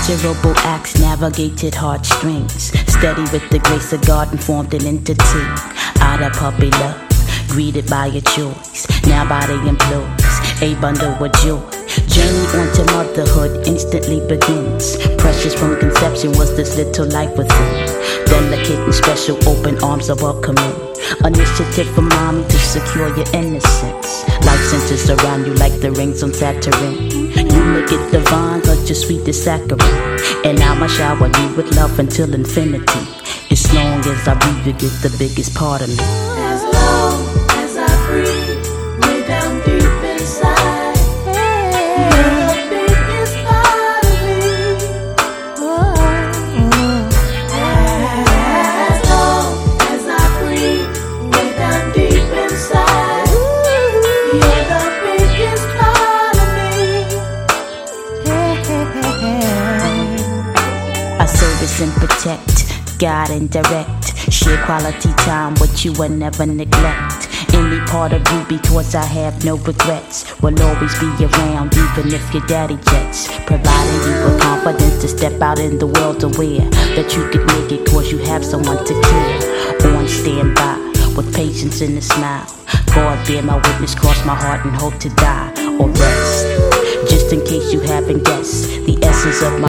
Immeasurable acts navigated heartstrings. Steady with the grace of God and formed an entity. Out of puppy love, greeted by a choice. Now body employs a bundle of joy. Journey onto motherhood instantly begins. Precious from conception was this little life within. Delicate and special, open arms are welcoming. Initiative for mommy to secure your innocence. Life centers around you like the rings on Saturn. You make it divine, cause you're sweet as saccharine. And I'ma shower you with love until infinity. As long as I breathe, you get the biggest part of me. As long as I breathe, way down deep inside, you're the biggest part of me. As long as I breathe, way down deep inside, you're the biggest part of me. I service and protect, guide and direct. Share quality time with you and never neglect. Any part of you because I have no regrets. Will always be around even if your daddy jets. Providing you with confidence to step out in the world aware that you could make it cause you have someone to care. On standby with patience and a smile. God bear my witness, cross my heart and hope to die or rest. Just in case you haven't guessed, the essence of my